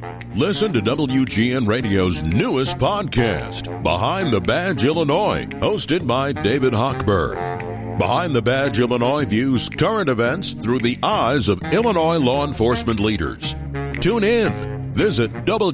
Listen to WGN Radio's newest podcast, Behind the Badge Illinois, hosted by David Hochberg. Behind the Badge Illinois views current events through the eyes of Illinois law enforcement leaders. Tune in. Visit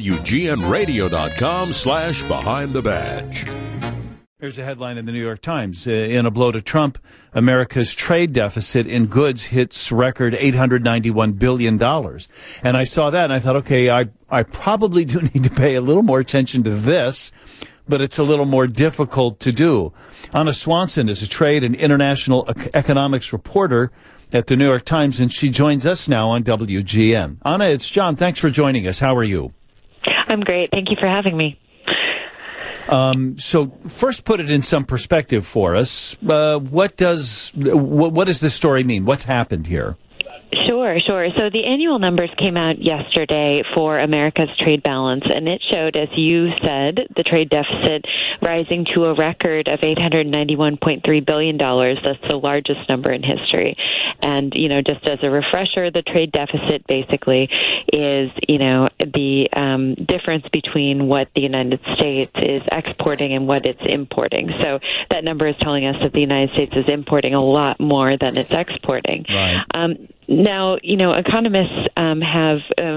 WGNradio.com/Behind the Badge. Here's a headline in the New York Times. In a blow to Trump, America's trade deficit in goods hits record $891 billion. And I saw that and I thought, okay, I probably do need to pay a little more attention to this, but it's a little more difficult to do. Anna Swanson is a trade and international economics reporter at the New York Times, and she joins us now on WGN. Anna, it's John. Thanks for joining us. How are you? I'm great. Thank you for having me. So first put it in some perspective for us. What does this story mean? What's happened here? Sure. So the annual numbers came out yesterday for America's trade balance, and it showed, as you said, the trade deficit rising to a record of $891.3 billion. That's the largest number in history. And, just as a refresher, the trade deficit basically is, the difference between what the United States is exporting and what it's importing. So that number is telling us that the United States is importing a lot more than it's exporting. Right. Now, economists have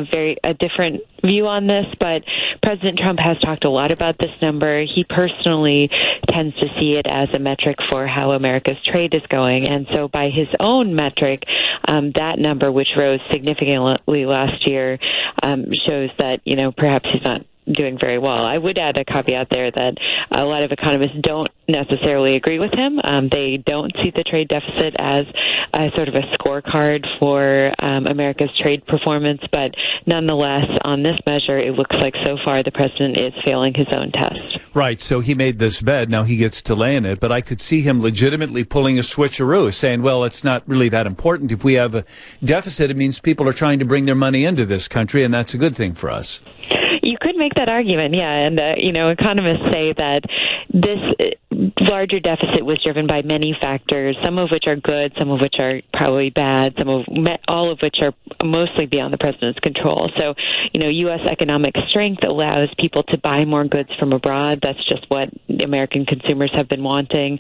a different view on this, but President Trump has talked a lot about this number. He personally tends to see it as a metric for how America's trade is going. And so by his own metric, that number, which rose significantly last year, shows that, perhaps he's not doing very well. I would add a caveat there that a lot of economists don't necessarily agree with him. They don't see the trade deficit as a sort of a scorecard for America's trade performance, but nonetheless, on this measure, it looks like so far the president is failing his own test. Right, so he made this bet, now he gets to lay in it, but I could see him legitimately pulling a switcheroo, saying, well, it's not really that important. If we have a deficit, it means people are trying to bring their money into this country, and that's a good thing for us. You could make that argument, yeah. And, economists say that this larger deficit was driven by many factors, some of which are good, some of which are probably bad, all of which are mostly beyond the president's control. So, U.S. economic strength allows people to buy more goods from abroad. That's just what American consumers have been wanting.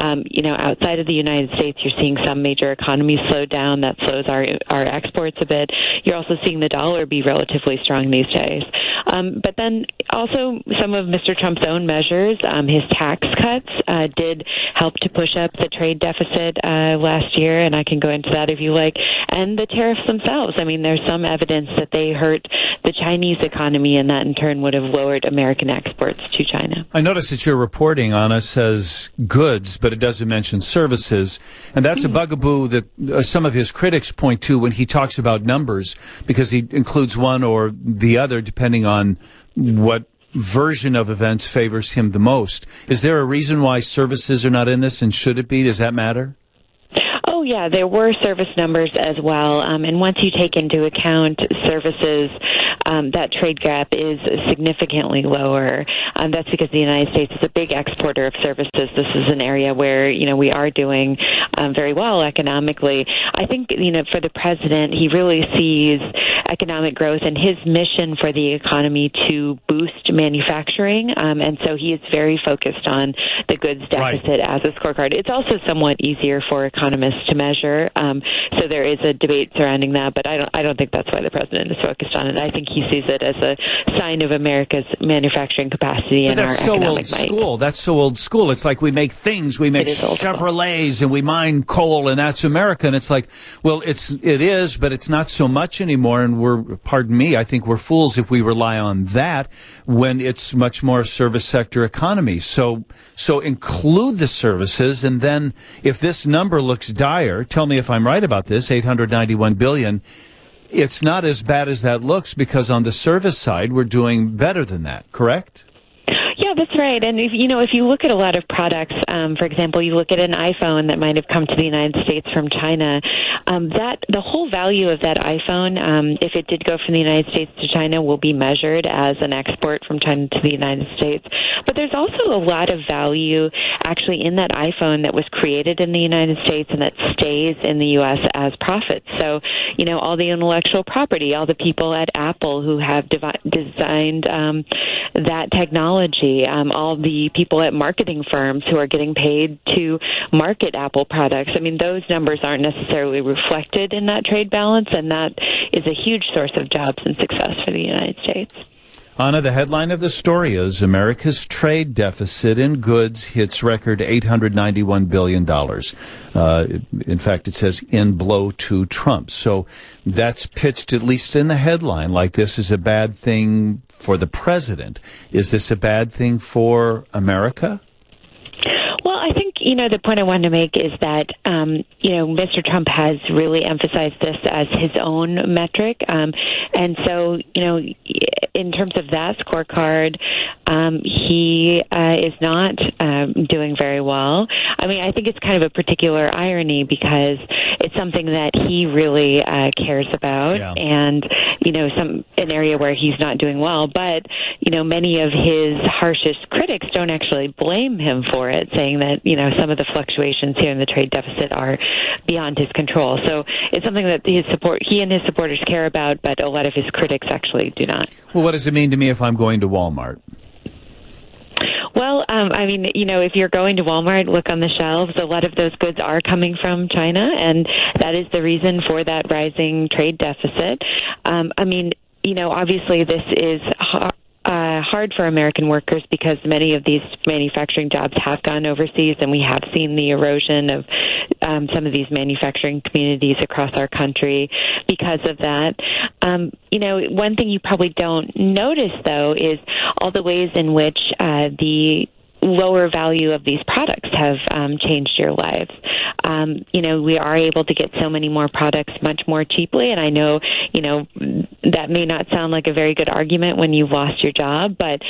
Outside of the United States, you're seeing some major economies slow down. That slows our exports a bit. You're also seeing the dollar be relatively strong these days. But then also some of Mr. Trump's own measures, his tax cuts did help to push up the trade deficit last year, and I can go into that if you like. And the tariffs themselves. I mean, there's some evidence that they hurt the Chinese economy, and that in turn would have lowered American exports to China. I noticed that your reporting on us says goods, but it doesn't mention services. And that's a bugaboo that some of his critics point to when he talks about numbers, because he includes one or the other depending on what version of events favors him the most. Is there a reason why services are not in this, and should it be? Does that matter? Oh, yeah, there were service numbers as well. And once you take into account services, that trade gap is significantly lower. That's because the United States is a big exporter of services. This is an area where, we are doing very well economically. I think, for the president, he really sees economic growth and his mission for the economy to boost manufacturing. And so he is very focused on the goods deficit as a scorecard. It's also somewhat easier for economists to measure. So there is a debate surrounding that, but I don't think that's why the president is focused on it. I think he sees it as a sign of America's manufacturing capacity and our economic might. That's so old school. It's like we make things, we make Chevrolets and we mine coal, and that's America. And it's like, well, it is, but it's not so much anymore. And I think we're fools if we rely on that when it's much more service sector economy. So include the services, and then if this number looks dire, tell me if I'm right about this, $891 billion, it's not as bad as that looks, because on the service side, we're doing better than that, correct? Yeah, Yeah, that's right. And if you look at a lot of products, for example, you look at an iPhone that might have come to the United States from China, that the whole value of that iPhone, if it did go from the United States to China, will be measured as an export from China to the United States. But there's also a lot of value actually in that iPhone that was created in the United States and that stays in the U.S. as profits. So, all the intellectual property, all the people at Apple who have designed that technology, all the people at marketing firms who are getting paid to market Apple products. I mean, those numbers aren't necessarily reflected in that trade balance, and that is a huge source of jobs and success for the United States. Anna, the headline of the story is America's trade deficit in goods hits record $891 billion. In fact, it says in blow to Trump. So that's pitched, at least in the headline, like this is a bad thing for the president. Is this a bad thing for America? Well, I think, the point I wanted to make is that, Mr. Trump has really emphasized this as his own metric. And so, in terms of that scorecard, he is not doing very well. I mean, I think it's kind of a particular irony because it's something that he really cares about. Yeah. And, an area where he's not doing well. But, many of his harshest critics don't actually blame him for it, saying that, some of the fluctuations here in the trade deficit are beyond his control. So it's something that he and his supporters care about, but a lot of his critics actually do not. Well, what does it mean to me if I'm going to Walmart? Well, if you're going to Walmart, look on the shelves. A lot of those goods are coming from China, and that is the reason for that rising trade deficit. Obviously this is hard for American workers because many of these manufacturing jobs have gone overseas, and we have seen the erosion of some of these manufacturing communities across our country because of that. One thing you probably don't notice, though, is all the ways in which the lower value of these products have changed your lives. We are able to get so many more products much more cheaply, and I know, that may not sound like a very good argument when you've lost your job, but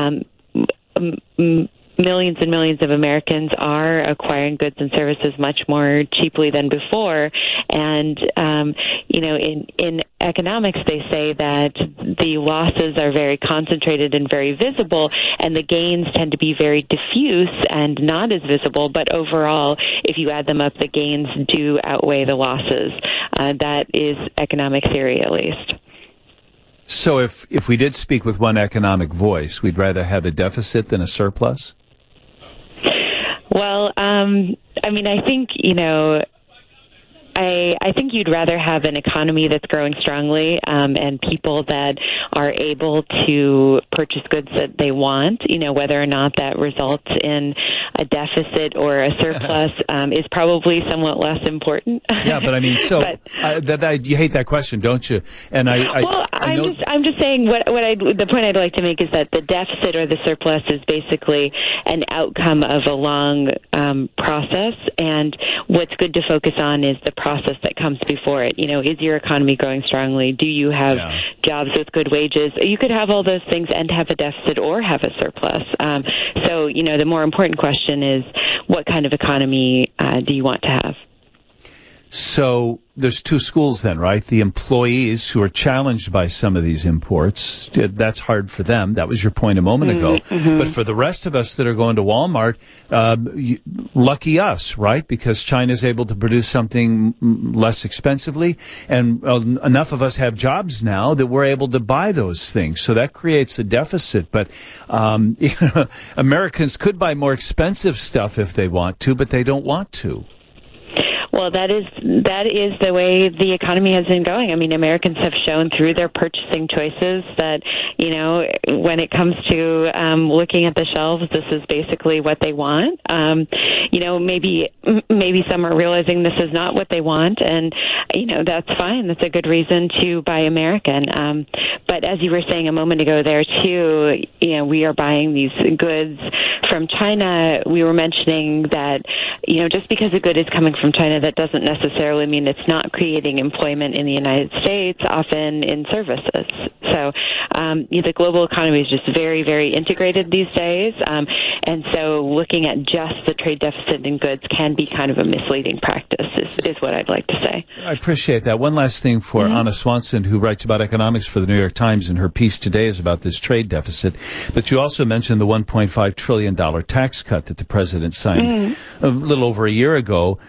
millions and millions of Americans are acquiring goods and services much more cheaply than before. And, in economics, they say that the losses are very concentrated and very visible, and the gains tend to be very diffuse and not as visible. But overall, if you add them up, the gains do outweigh the losses. That is economic theory, at least. So if we did speak with one economic voice, we'd rather have a deficit than a surplus? Well, I think, I think you'd rather have an economy that's growing strongly and people that are able to purchase goods that they want, whether or not that results in a deficit or a surplus is probably somewhat less important. Yeah, but you hate that question, don't you? And I'm just saying the point I'd like to make is that the deficit or the surplus is basically an outcome of a long process, and what's good to focus on is the process that comes before it. Is your economy growing strongly? Do you have jobs with good wages? You could have all those things and have a deficit or have a surplus. So, the more important question is what kind of economy do you want to have? So there's two schools then, right? The employees who are challenged by some of these imports, that's hard for them. That was your point a moment ago. Mm-hmm. But for the rest of us that are going to Walmart, lucky us, right? Because China's able to produce something less expensively, and enough of us have jobs now that we're able to buy those things. So that creates a deficit. But Americans could buy more expensive stuff if they want to, but they don't want to. Well, that is the way the economy has been going. I mean, Americans have shown through their purchasing choices that, when it comes to looking at the shelves, this is basically what they want. Maybe some are realizing this is not what they want, and, that's fine. That's a good reason to buy American. But as you were saying a moment ago there, too, we are buying these goods from China. We were mentioning that, just because a good is coming from China, that doesn't necessarily mean it's not creating employment in the United States, often in services. So the global economy is just very, very integrated these days. And so looking at just the trade deficit in goods can be kind of a misleading practice, is what I'd like to say. I appreciate that. One last thing for Anna Swanson, who writes about economics for the New York Times, and her piece today is about this trade deficit. But you also mentioned the $1.5 trillion tax cut that the president signed a little over a year ago.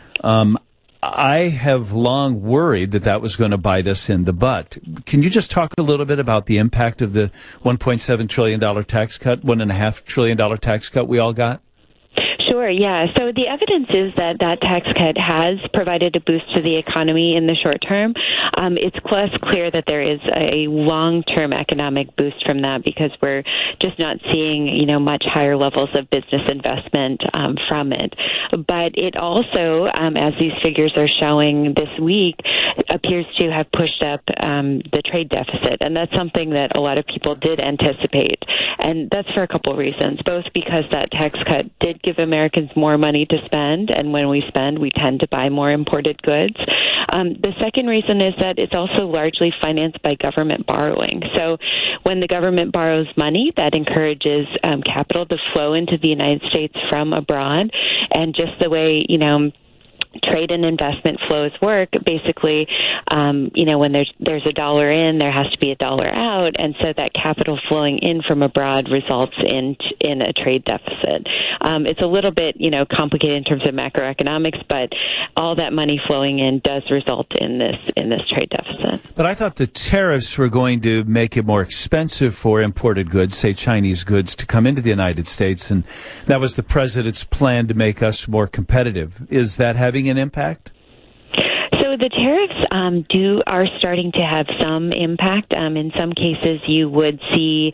I have long worried that was going to bite us in the butt. Can you just talk a little bit about the impact of the $1.7 trillion tax cut, $1.5 trillion tax cut we all got? Sure, yeah. So the evidence is that tax cut has provided a boost to the economy in the short term. It's less clear that there is a long-term economic boost from that because we're just not seeing, much higher levels of business investment from it. But it also, as these figures are showing this week, appears to have pushed up the trade deficit. And that's something that a lot of people did anticipate. And that's for a couple of reasons, both because that tax cut did give Americans more money to spend, and when we spend, we tend to buy more imported goods. The second reason is that it's also largely financed by government borrowing. So when the government borrows money, that encourages capital to flow into the United States from abroad. And just the way, trade and investment flows work, basically, when there's a dollar in, there has to be a dollar out, and so that capital flowing in from abroad results in a trade deficit. It's a little bit, complicated in terms of macroeconomics, but all that money flowing in does result in this trade deficit. But I thought the tariffs were going to make it more expensive for imported goods, say Chinese goods, to come into the United States, and that was the president's plan to make us more competitive. Is that having an impact? So the tariffs are starting to have some impact. In some cases, you would see,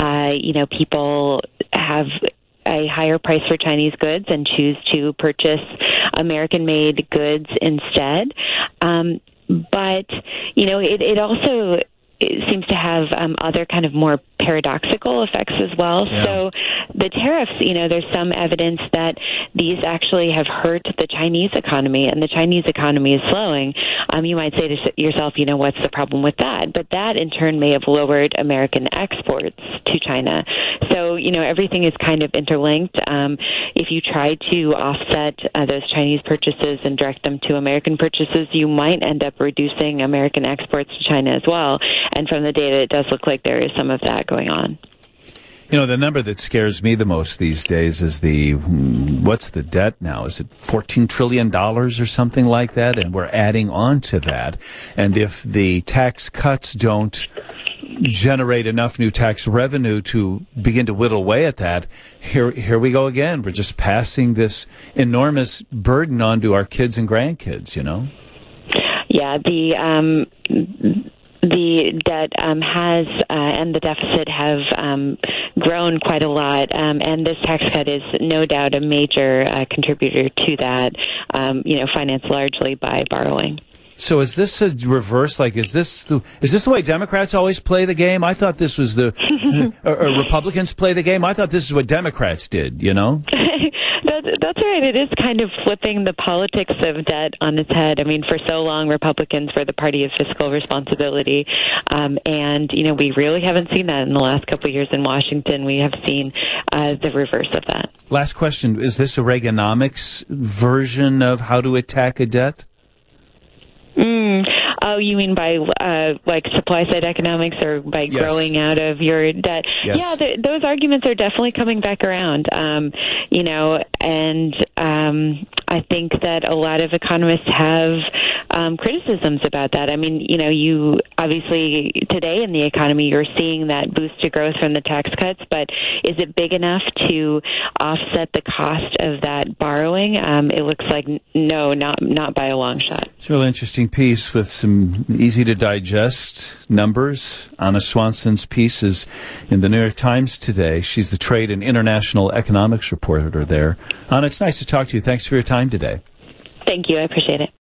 people have a higher price for Chinese goods and choose to purchase American-made goods instead. But, it also seems to have other kind of more paradoxical effects as well. Yeah. So the tariffs, there's some evidence that these actually have hurt the Chinese economy, and the Chinese economy is slowing. You might say to yourself, what's the problem with that? But that in turn may have lowered American exports to China. So, everything is kind of interlinked. If you try to offset those Chinese purchases and direct them to American purchases, you might end up reducing American exports to China as well. And from the data, it does look like there is some of that going on. The number that scares me the most these days is what's the debt now? Is it $14 trillion or something like that? And we're adding on to that. And if the tax cuts don't generate enough new tax revenue to begin to whittle away at that, here we go again. We're just passing this enormous burden on to our kids and grandkids, Yeah, the debt has and the deficit have grown quite a lot, and this tax cut is no doubt a major contributor to that, financed largely by borrowing. So is this a reverse? Is this the way Democrats always play the game? I thought this was or Republicans play the game. I thought this is what Democrats did, That's right. It is kind of flipping the politics of debt on its head. I mean, for so long, Republicans were the party of fiscal responsibility. And, we really haven't seen that in the last couple of years in Washington. We have seen the reverse of that. Last question. Is this a Reaganomics version of how to attack a debt? Oh, you mean by supply side economics or by growing out of your debt? Yes. Yeah, those arguments are definitely coming back around. I think that a lot of economists have criticisms about that. I mean, you obviously today in the economy you're seeing that boost to growth from the tax cuts, but is it big enough to offset the cost of that borrowing? It looks like no, not by a long shot. It's a really interesting piece with some easy to digest numbers. Anna Swanson's piece is in the New York Times today. She's the trade and international economics reporter there. Anna, it's nice to talk to you. Thanks for your time today. Thank you. I appreciate it.